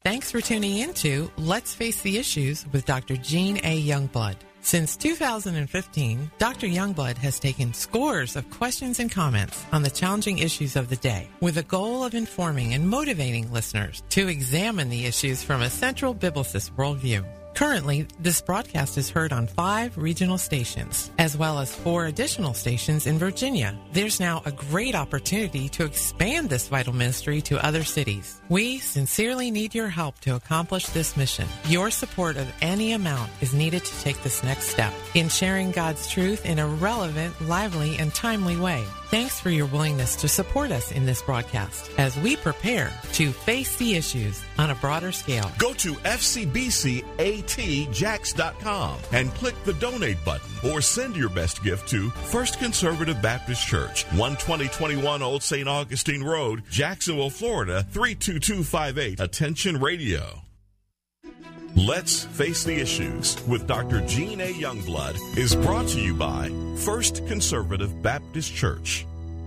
Thanks for tuning in to Let's Face the Issues with Dr. Gene A. Youngblood. Since 2015, Dr. Youngblood has taken scores of questions and comments on the challenging issues of the day with the goal of informing and motivating listeners to examine the issues from a central biblicist worldview. Currently, this broadcast is heard on 5 regional stations, as well as 4 additional stations in Virginia. There's now a great opportunity to expand this vital ministry to other cities. We sincerely need your help to accomplish this mission. Your support of any amount is needed to take this next step in sharing God's truth in a relevant, lively, and timely way. Thanks for your willingness to support us in this broadcast as we prepare to face the issues on a broader scale. Go to fcbcatjax.com and click the donate button or send your best gift to First Conservative Baptist Church, 12021 Old St. Augustine Road, Jacksonville, Florida, 32258. Attention Radio. Let's Face the Issues with Dr. Gene A. Youngblood is brought to you by First Conservative Baptist Church.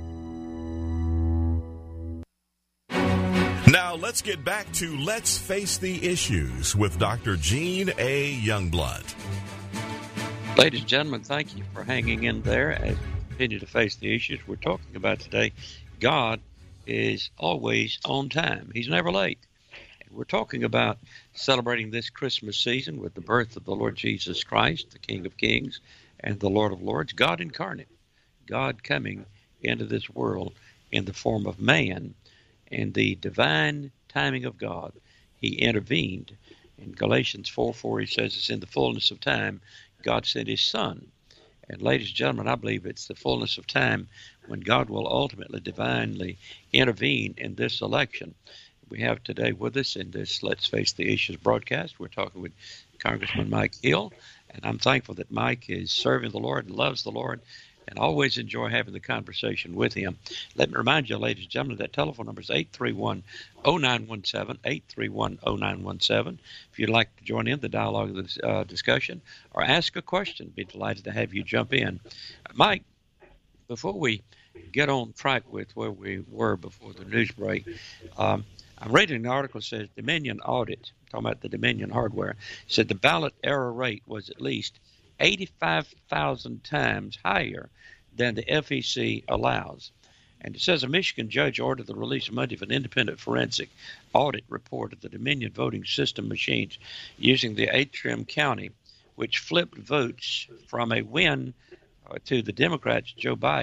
Now let's get back to Let's Face the Issues with Dr. Gene A. Youngblood. Ladies and gentlemen, thank you for hanging in there as we continue to face the issues we're talking about today. God is always on time. He's never late. We're talking about celebrating this Christmas season with the birth of the Lord Jesus Christ, the King of Kings and the Lord of Lords, God incarnate, God coming into this world in the form of man. And the divine timing of God, he intervened. In Galatians 4:4, he says it's in the fullness of time, God sent his Son. And ladies and gentlemen, I believe it's the fullness of time when God will ultimately divinely intervene in this election. We have today with us in this Let's Face the Issues broadcast, we're talking with Congressman Mike Hill, and I'm thankful that Mike is serving the Lord and loves the Lord, and always enjoy having the conversation with him. Let me remind you, ladies and gentlemen, that telephone number is 831-0917, 831-0917. If you'd like to join in the dialogue of this discussion or ask a question, be delighted to have you jump in. Mike, before we get on track with where we were before the news break, I'm reading an article that says Dominion Audit, talking about the Dominion hardware, said the ballot error rate was at least 85,000 times higher than the FEC allows. And it says a Michigan judge ordered the release Monday of an independent forensic audit report of the Dominion voting system machines using the Antrim County, which flipped votes from a win to the Democrats, Joe Biden,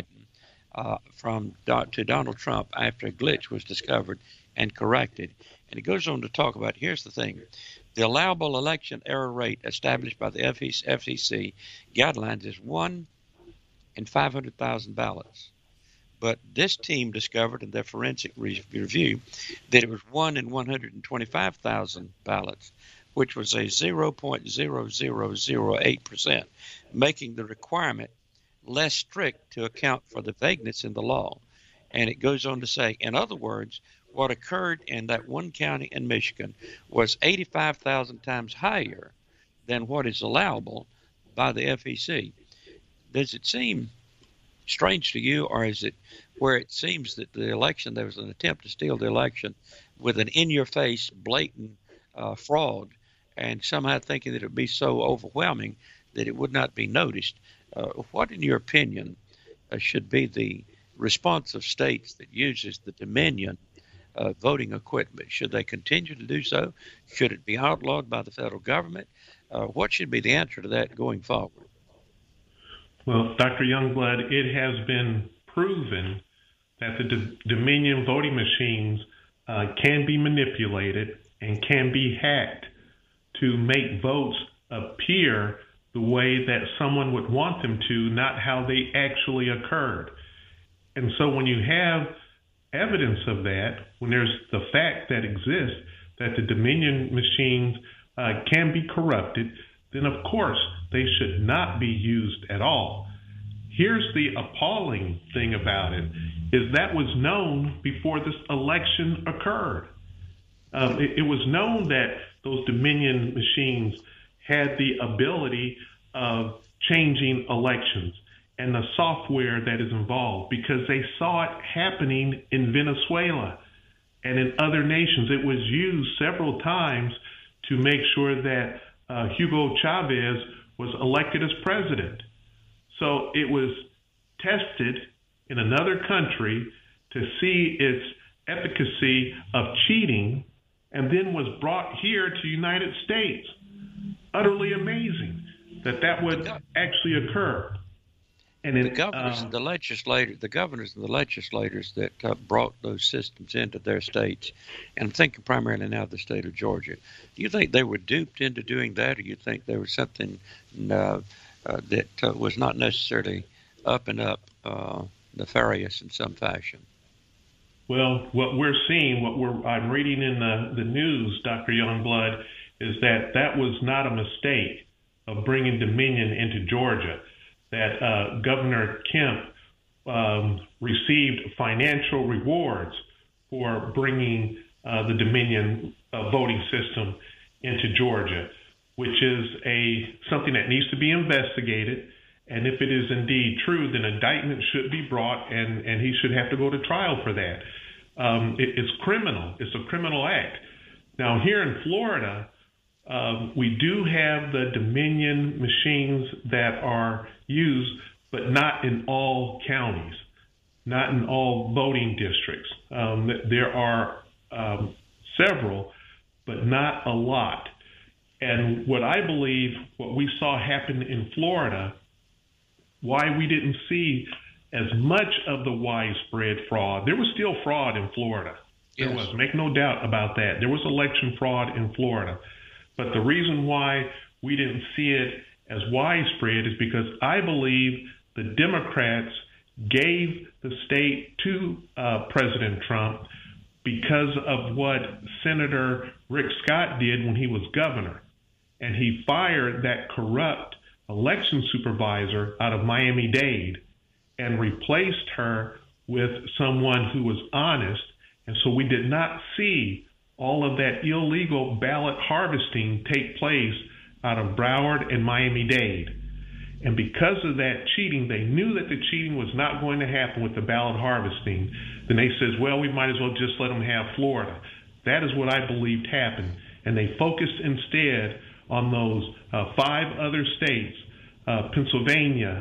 to Donald Trump after a glitch was discovered and corrected. And it goes on to talk about, here's the thing, the allowable election error rate established by the FEC guidelines is 1 in 500,000 ballots. But this team discovered in their forensic review that it was 1 in 125,000 ballots, which was a 0.0008%, making the requirement less strict to account for the vagueness in the law. And it goes on to say, in other words, what occurred in that one county in Michigan was 85,000 times higher than what is allowable by the FEC. Does it seem strange to you, or is it where it seems that the election, there was an attempt to steal the election with an in-your-face, blatant fraud, and somehow thinking that it would be so overwhelming that it would not be noticed? What, in your opinion, should be the response of states that uses the Dominion voting equipment? Should they continue to do so? Should it be outlawed by the federal government? What should be the answer to that going forward? Well, Dr. Youngblood, it has been proven that the Dominion voting machines can be manipulated and can be hacked to make votes appear the way that someone would want them to, not how they actually occurred. And so when you have evidence of that, when there's the fact that exists that the Dominion machines can be corrupted, then of course they should not be used at all. Here's the appalling thing about it, is that was known before this election occurred. It was known that those Dominion machines had the ability of changing elections and the software that is involved, because they saw it happening in Venezuela. and in other nations. It was used several times to make sure that Hugo Chavez was elected as president. So it was tested in another country to see its efficacy of cheating, and then was brought here to the United States. Utterly amazing that would actually occur. And the governors and the legislators that brought those systems into their states, and I'm thinking primarily now of the state of Georgia. Do you think they were duped into doing that, or do you think there was something that was not necessarily up and up nefarious in some fashion? Well, what we're seeing, I'm reading in the news, Dr. Youngblood, is that was not a mistake of bringing Dominion into Georgia. That Governor Kemp received financial rewards for bringing the Dominion voting system into Georgia, which is something that needs to be investigated. And if it is indeed true, then indictment should be brought, and he should have to go to trial for that. It's criminal. It's a criminal act. Now, here in Florida, we do have the Dominion machines that are used, but not in all counties, not in all voting districts. There are several, but not a lot. And what I believe, what we saw happen in Florida, why we didn't see as much of the widespread fraud. There was still fraud in Florida. There was, make no doubt about that. There was election fraud in Florida. But the reason why we didn't see it as widespread is because I believe the Democrats gave the state to President Trump because of what Senator Rick Scott did when he was governor. And he fired that corrupt election supervisor out of Miami-Dade and replaced her with someone who was honest. And so we did not see all of that illegal ballot harvesting take place out of Broward and Miami-Dade. And because of that cheating, they knew that the cheating was not going to happen with the ballot harvesting. Then they says, well, we might as well just let them have Florida. That is what I believed happened. And they focused instead on those 5 other states, Pennsylvania,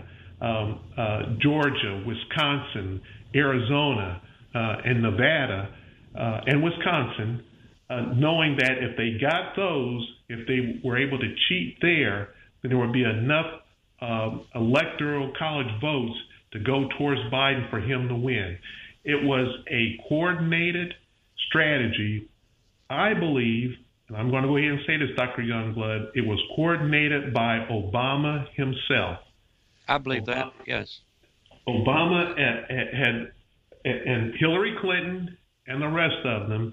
Georgia, Wisconsin, Arizona, and Nevada, and Wisconsin, knowing that if they got those, if they were able to cheat there, then there would be enough electoral college votes to go towards Biden for him to win. It was a coordinated strategy, I believe, and I'm going to go ahead and say this, Dr. Youngblood, it was coordinated by Obama himself. I believe that, yes. Obama had and Hillary Clinton and the rest of them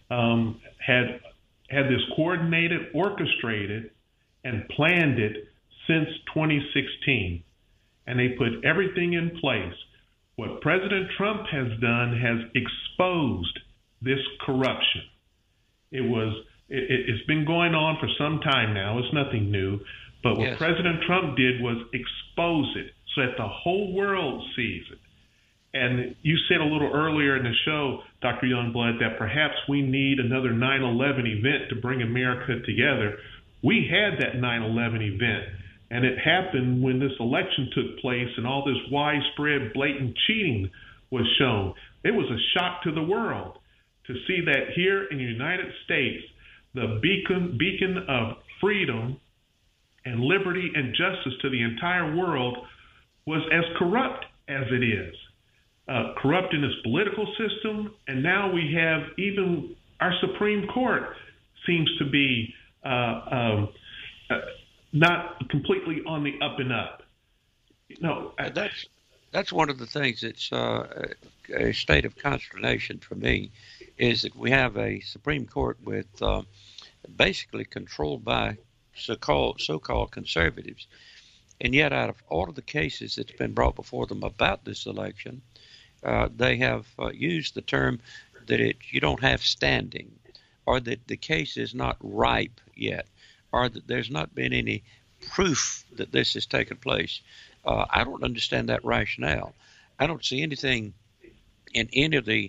had this coordinated, orchestrated, and planned it since 2016. And they put everything in place. What President Trump has done has exposed this corruption. It's been going on for some time now. It's nothing new. But what President Trump did was expose it so that the whole world sees it. And you said a little earlier in the show, Dr. Youngblood, that perhaps we need another 9/11 event to bring America together. We had that 9/11 event, and it happened when this election took place and all this widespread blatant cheating was shown. It was a shock to the world to see that here in the United States, the beacon of freedom and liberty and justice to the entire world was as corrupt as it is. Corrupt in its political system, and now we have even our Supreme Court seems to be not completely on the up and up. That's one of the things that's a state of consternation for me, is that we have a Supreme Court with basically controlled by so-called conservatives, and yet out of all of the cases that's been brought before them about this election, they have used the term that you don't have standing, or that the case is not ripe yet, or that there's not been any proof that this has taken place. I don't understand that rationale. I don't see anything in any of the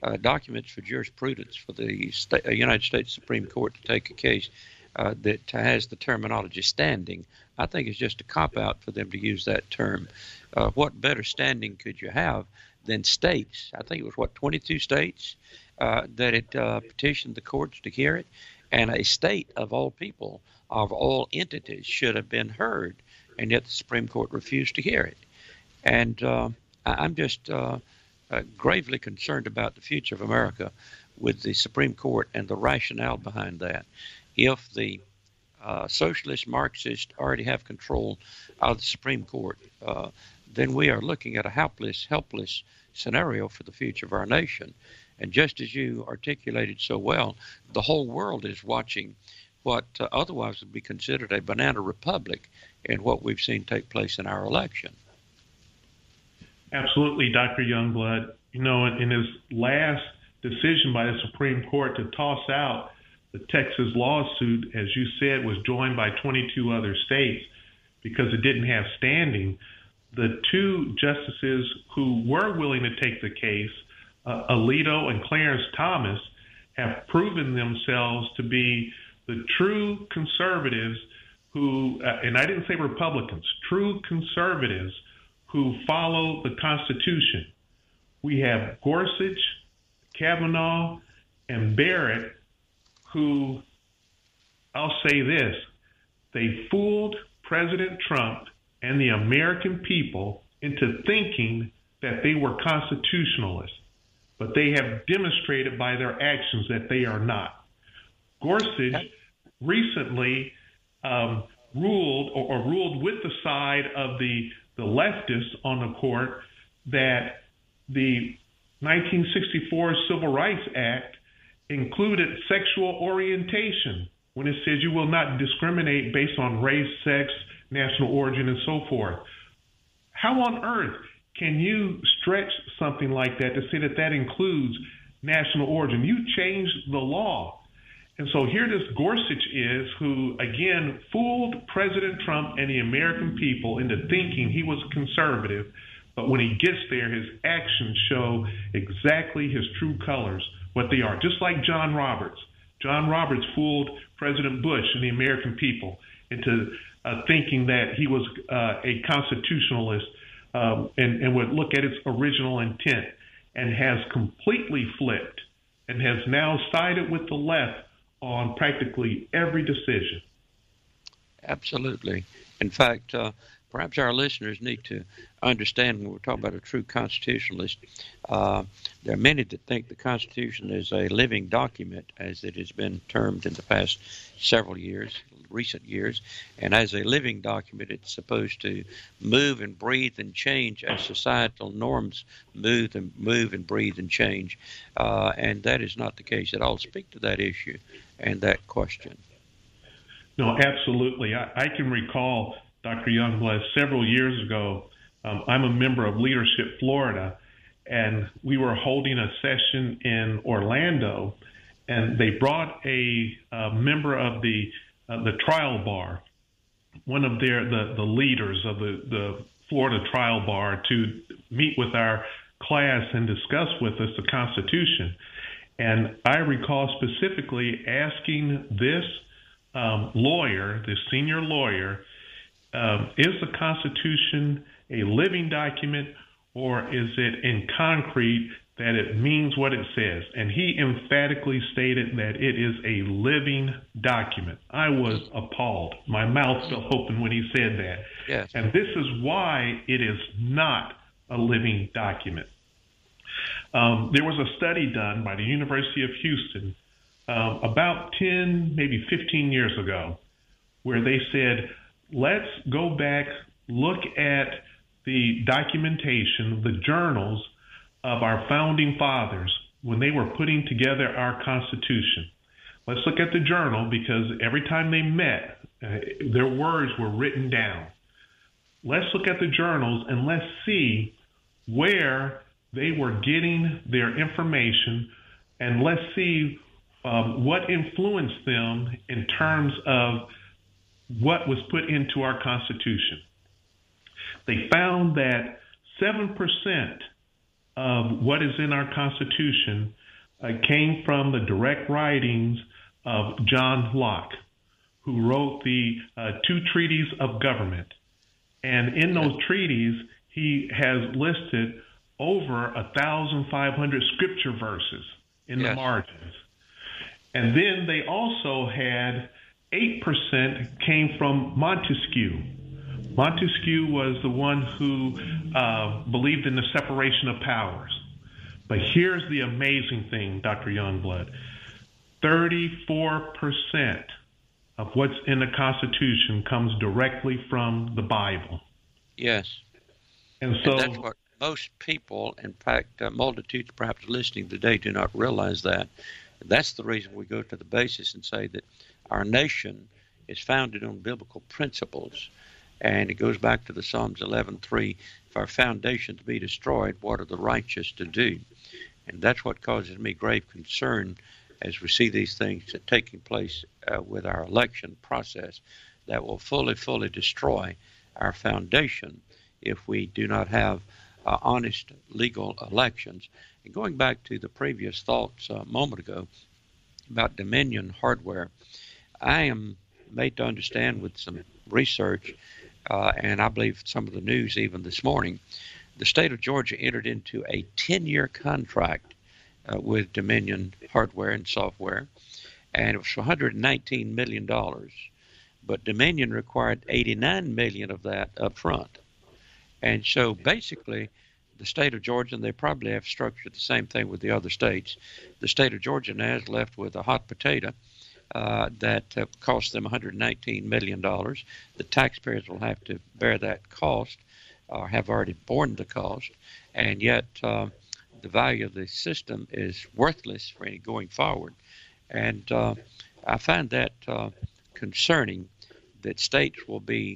documents for jurisprudence for the United States Supreme Court to take a case that has the terminology standing, I think it's just a cop-out for them to use that term. What better standing could you have than states? I think it was, 22 states that it petitioned the courts to hear it, and a state of all people, of all entities, should have been heard, and yet the Supreme Court refused to hear it. And I'm just gravely concerned about the future of America with the Supreme Court and the rationale behind that. If the socialist Marxists already have control of the Supreme Court, then we are looking at a helpless scenario for the future of our nation. And just as you articulated so well, the whole world is watching what otherwise would be considered a banana republic in what we've seen take place in our election. Absolutely, Dr. Youngblood. In his last decision by the Supreme Court to toss out the Texas lawsuit, as you said, was joined by 22 other states because it didn't have standing. The two justices who were willing to take the case, Alito and Clarence Thomas, have proven themselves to be the true conservatives who, and I didn't say Republicans, true conservatives who follow the Constitution. We have Gorsuch, Kavanaugh, and Barrett, who, I'll say this, they fooled President Trump and the American people into thinking that they were constitutionalists, but they have demonstrated by their actions that they are not. Gorsuch recently ruled with the side of the leftists on the court that the 1964 Civil Rights Act included sexual orientation when it says you will not discriminate based on race, sex, national origin, and so forth. How on earth can you stretch something like that to say that that includes national origin? You changed the law. And so here this Gorsuch is, who, again, fooled President Trump and the American people into thinking he was conservative. But when he gets there, his actions show exactly his true colors, what they are. Just like John Roberts. John Roberts fooled President Bush and the American people into thinking that he was a constitutionalist and would look at its original intent, and has completely flipped and has now sided with the left on practically every decision. Absolutely. In fact, perhaps our listeners need to understand when we're talking about a true constitutionalist, there are many that think the Constitution is a living document, as it has been termed in the past several years, recent years, and as a living document, it's supposed to move and breathe and change as societal norms move and breathe and change, and that is not the case at all. Speak to that issue and that question. No, absolutely. I can recall, Dr. Youngblood, several years ago, I'm a member of Leadership Florida, and we were holding a session in Orlando, and they brought a member of the trial bar, one of the leaders of the Florida trial bar, to meet with our class and discuss with us the Constitution. And I recall specifically asking this lawyer, this senior lawyer, is the Constitution a living document, or is it in concrete that it means what it says? And he emphatically stated that it is a living document. I was appalled. My mouth fell open when he said that. Yes. And this is why it is not a living document. There was a study done by the University of Houston about 10, maybe 15 years ago, where they said, let's go back, look at the documentation, the journals of our founding fathers when they were putting together our Constitution. Let's look at the journal, because every time they met, their words were written down. Let's look at the journals and let's see where they were getting their information, and let's see what influenced them in terms of what was put into our Constitution. They found that 7% of what is in our Constitution came from the direct writings of John Locke, who wrote the two treaties of government. And in those treaties, he has listed over 1,500 scripture verses in the margins. And then they also had 8% came from Montesquieu. Montesquieu was the one who believed in the separation of powers. But here's the amazing thing, Dr. Youngblood. 34% of what's in the Constitution comes directly from the Bible. Yes. And so that's what most people, in fact, multitudes perhaps listening today, do not realize that. That's the reason we go to the basis and say that our nation is founded on biblical principles. And it goes back to the Psalms 11:3, if our foundations be destroyed, what are the righteous to do? And that's what causes me grave concern as we see these things taking place with our election process that will fully destroy our foundation if we do not have honest legal elections. And going back to the previous thoughts a moment ago about Dominion hardware, I am made to understand with some research, and I believe some of the news even this morning, the state of Georgia entered into a 10-year contract with Dominion hardware and software, and it was for $119 million. But Dominion required $89 million of that up front. And so basically, the state of Georgia, and they probably have structured the same thing with the other states, the state of Georgia now is left with a hot potato that cost them $119 million. The taxpayers will have to bear that cost, or have already borne the cost, and yet the value of the system is worthless for any going forward. And I find that concerning, that states will be,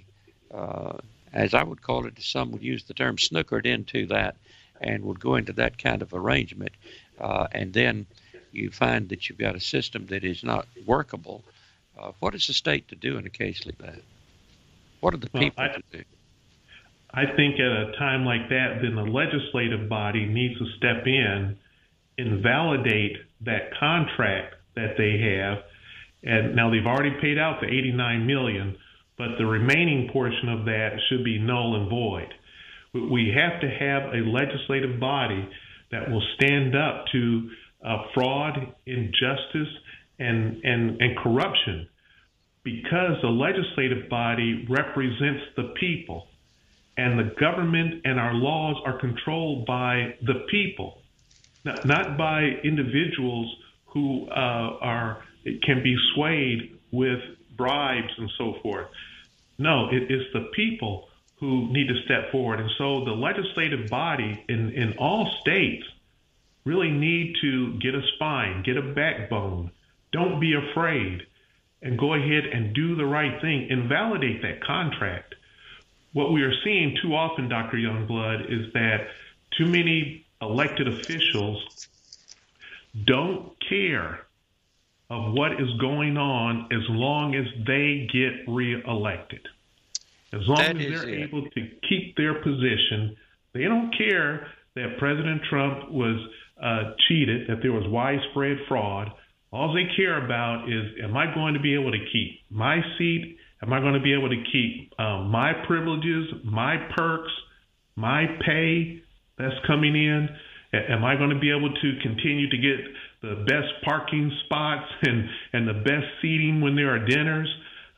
as I would call it, some would use the term snookered into that and would go into that kind of arrangement. And then you find that you've got a system that is not workable. What is the state to do in a case like that? What are the people to do? I think at a time like that, then the legislative body needs to step in and validate that contract that they have. And now they've already paid out the $89 million, but the remaining portion of that should be null and void. We have to have a legislative body that will stand up to fraud, injustice, and corruption, because the legislative body represents the people, and the government and our laws are controlled by the people, not by individuals who can be swayed with bribes and so forth. No, it is the people who need to step forward. And so the legislative body in all states really need to get a spine, get a backbone. Don't be afraid, and go ahead and do the right thing and validate that contract. What we are seeing too often, Dr. Youngblood, is that too many elected officials don't care of what is going on as long as they get reelected. As long as they're able to keep their position, they don't care that President Trump was cheated, that there was widespread fraud. All they care about is, am I going to be able to keep my seat? Am I going to be able to keep my privileges, my perks, my pay that's coming in? Am I going to be able to continue to get the best parking spots and the best seating when there are dinners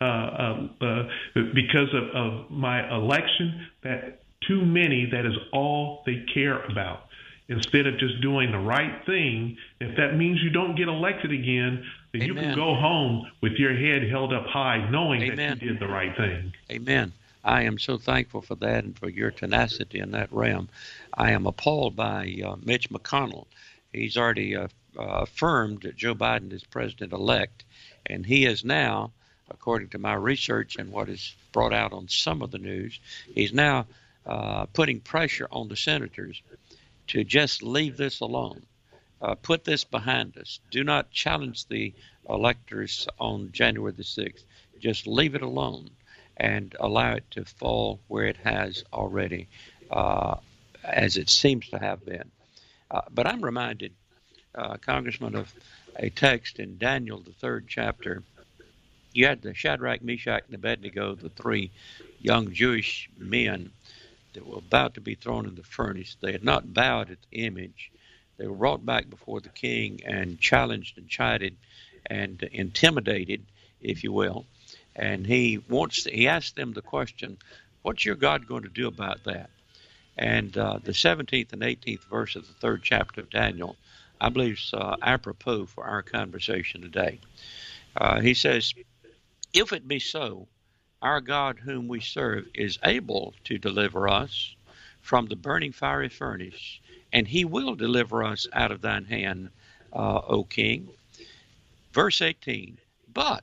because of my election? That too many, that is all they care about. Instead of just doing the right thing, if that means you don't get elected again, then you can go home with your head held up high, knowing that you did the right thing. Amen. I am so thankful for that and for your tenacity in that realm. I am appalled by Mitch McConnell. He's already affirmed that Joe Biden is president-elect, and he is now, according to my research and what is brought out on some of the news, he's now putting pressure on the senators to just leave this alone. Put this behind us. Do not challenge the electors on January the 6th. Just leave it alone and allow it to fall where it has already, as it seems to have been. But I'm reminded, Congressman, of a text in Daniel, the 3rd chapter. You had the Shadrach, Meshach, and Abednego, the 3 young Jewish men that were about to be thrown in the furnace. They had not bowed at the image. They were brought back before the king and challenged and chided and intimidated, if you will. And he asked them the question, what's your God going to do about that? And the 17th and 18th verse of the 3rd chapter of Daniel, I believe, is apropos for our conversation today. He says, if it be so, our God whom we serve is able to deliver us from the burning fiery furnace, and he will deliver us out of thine hand, O king. Verse 18, but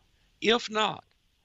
if not,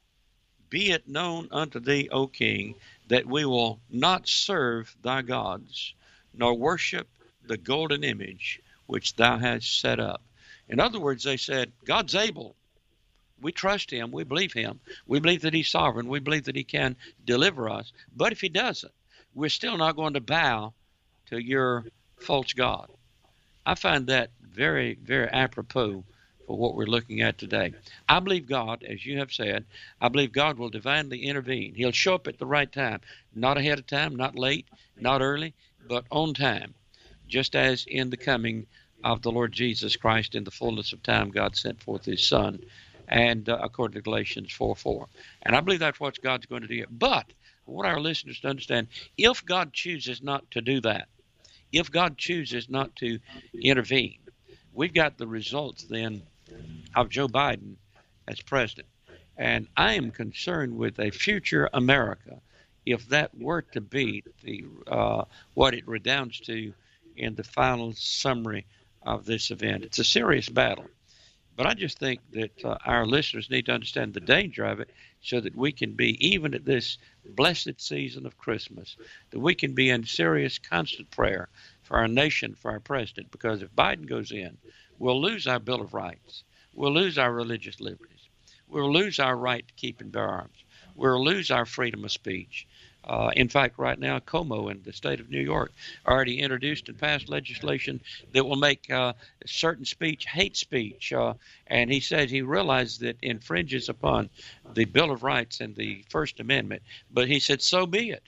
be it known unto thee, O king, that we will not serve thy gods, nor worship the golden image which thou hast set up. In other words, they said, God's able. We trust him. We believe him. We believe that he's sovereign. We believe that he can deliver us. But if he doesn't, we're still not going to bow to your false god. I find that very, very apropos for what we're looking at today. I believe God, as you have said, I believe God will divinely intervene. He'll show up at the right time, not ahead of time, not late, not early, but on time, just as in the coming of the Lord Jesus Christ in the fullness of time, God sent forth his Son, and according to Galatians 4:4. And I believe that's what God's going to do. But I want our listeners to understand, if God chooses not to do that, if God chooses not to intervene, we've got the results then of Joe Biden as president. And I am concerned with a future America if that were to be the what it redounds to in the final summary of this event. It's a serious battle. But I just think that our listeners need to understand the danger of it so that we can be, even at this blessed season of Christmas, that we can be in serious, constant prayer for our nation, for our president. Because if Biden goes in, we'll lose our Bill of Rights. We'll lose our religious liberties. We'll lose our right to keep and bear arms. We'll lose our freedom of speech. In fact, right now, Como in the state of New York already introduced and passed legislation that will make certain speech hate speech. And he said he realized that infringes upon the Bill of Rights and the First Amendment. But he said, so be it.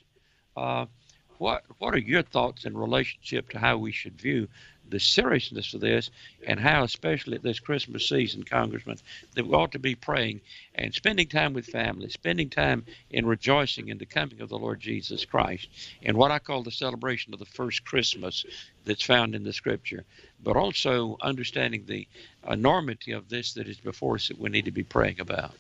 What are your thoughts in relationship to how we should view the seriousness of this, and how, especially at this Christmas season, Congressman, that we ought to be praying and spending time with family, spending time in rejoicing in the coming of the Lord Jesus Christ, and what I call the celebration of the first Christmas that's found in the Scripture, but also understanding the enormity of this that is before us that we need to be praying about.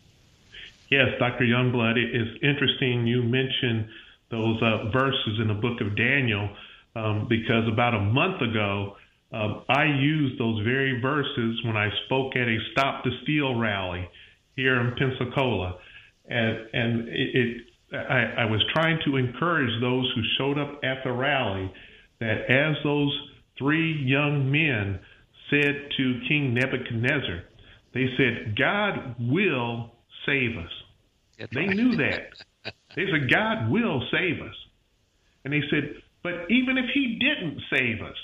Yes, Dr. Youngblood, it is interesting you mentioned those verses in the book of Daniel, because about a month ago, I used those very verses when I spoke at a Stop the Steal rally here in Pensacola. And I was trying to encourage those who showed up at the rally that as those 3 young men said to King Nebuchadnezzar, they said, God will save us. They knew that. They said, God will save us. And they said, but even if he didn't save us,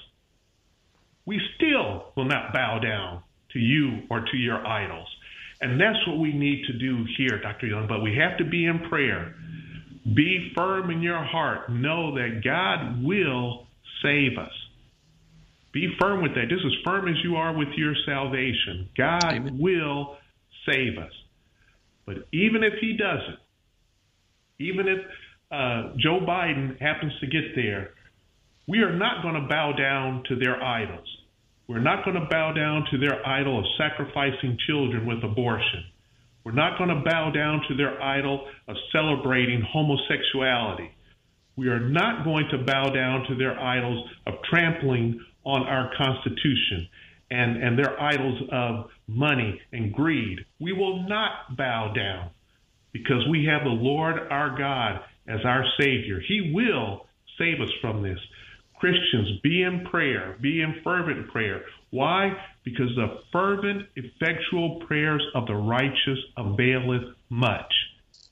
we still will not bow down to you or to your idols. And that's what we need to do here, Dr. Young. But we have to be in prayer. Be firm in your heart. Know that God will save us. Be firm with that. Just as firm as you are with your salvation. God Amen. Will save us. But even if he doesn't, even if Joe Biden happens to get there, we are not going to bow down to their idols. We're not going to bow down to their idol of sacrificing children with abortion. We're not going to bow down to their idol of celebrating homosexuality. We are not going to bow down to their idols of trampling on our Constitution and their idols of money and greed. We will not bow down because we have the Lord our God as our Savior. He will save us from this. Christians, be in prayer, be in fervent prayer. Why? Because the fervent, effectual prayers of the righteous availeth much.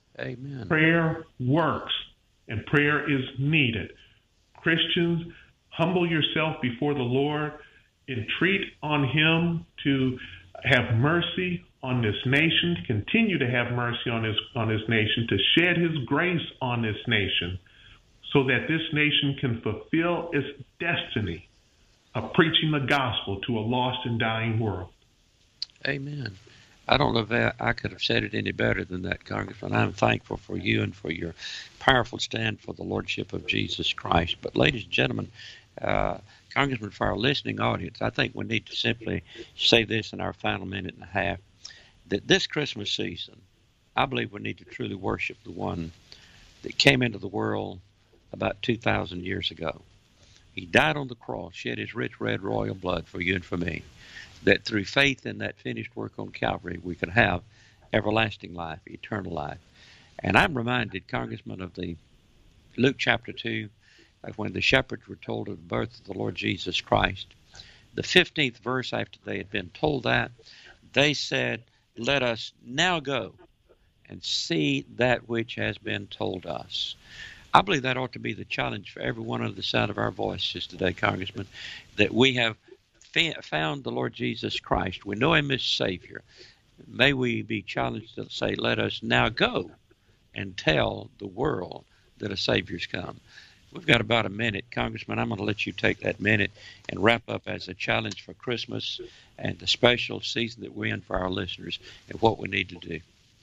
Amen. Prayer works, and prayer is needed. Christians, humble yourself before the Lord, entreat on him to have mercy on this nation, to continue to have mercy on his nation, to shed his grace on this nation, so that this nation can fulfill its destiny of preaching the gospel to a lost and dying world. Amen. I don't know if I could have said it any better than that, Congressman. I'm thankful for you and for your powerful stand for the Lordship of Jesus Christ. But, ladies and gentlemen, Congressman, for our listening audience, I think we need to simply say this in our final minute and a half, that this Christmas season, I believe we need to truly worship the one that came into the world about 2,000 years ago. He died on the cross, shed his rich red royal blood for you and for me, that through faith in that finished work on Calvary, we could have everlasting life, eternal life. And I'm reminded, Congressman, of the Luke chapter 2, when the shepherds were told of the birth of the Lord Jesus Christ. The 15th verse, after they had been told that, they said, "Let us now go and see that which has been told us." I believe that ought to be the challenge for everyone under the sound of our voices today, Congressman, that we have found the Lord Jesus Christ. We know him as Savior. May we be challenged to say, let us now go and tell the world that a Savior's come. We've got about a minute. Congressman, I'm going to let you take that minute and wrap up as a challenge for Christmas and the special season that we're in for our listeners and what we need to do.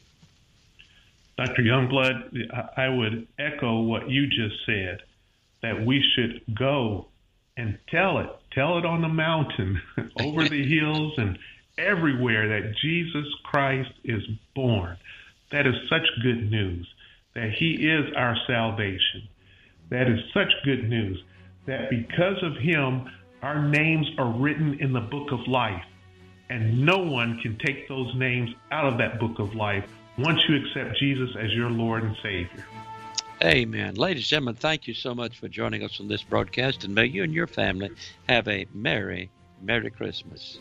Dr. Youngblood, I would echo what you just said, that we should go and tell it on the mountain, over the hills and everywhere, that Jesus Christ is born. That is such good news, that he is our salvation. That is such good news, that because of him, our names are written in the book of life, and no one can take those names out of that book of life once you accept Jesus as your Lord and Savior. Amen. Ladies and gentlemen, thank you so much for joining us on this broadcast, and may you and your family have a Merry, Merry Christmas.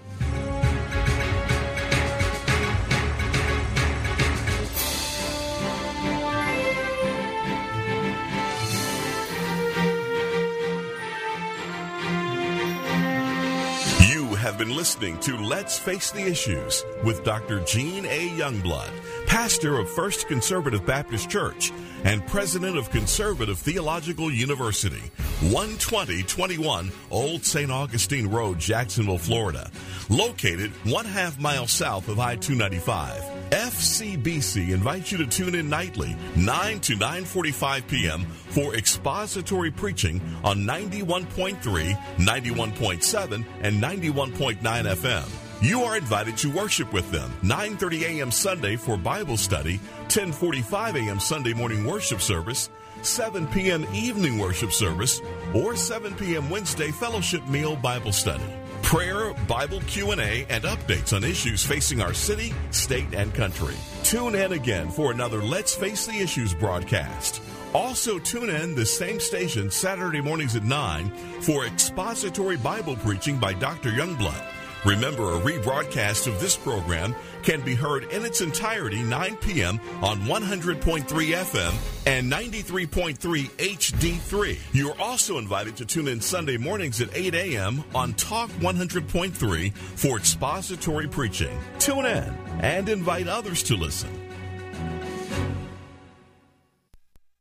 Have been listening to Let's Face the Issues with Dr. Gene A. Youngblood, pastor of First Conservative Baptist Church and president of Conservative Theological University, 12021 Old St. Augustine Road, Jacksonville, Florida, located 1/2 mile south of I-295. FCBC invites you to tune in nightly, 9 to 9:45 p.m. for expository preaching on 91.3, 91.7, and 91.9 FM. You are invited to worship with them, 9:30 a.m. Sunday for Bible study, 10:45 a.m. Sunday morning worship service, 7 p.m. evening worship service, or 7 p.m. Wednesday fellowship meal Bible study. Prayer, Bible Q&A, and updates on issues facing our city, state, and country. Tune in again for another Let's Face the Issues broadcast. Also tune in the same station Saturday mornings at 9 for expository Bible preaching by Dr. Youngblood. Remember, a rebroadcast of this program can be heard in its entirety 9 p.m. on 100.3 FM and 93.3 HD3. You are also invited to tune in Sunday mornings at 8 a.m. on Talk 100.3 for expository preaching. Tune in and invite others to listen.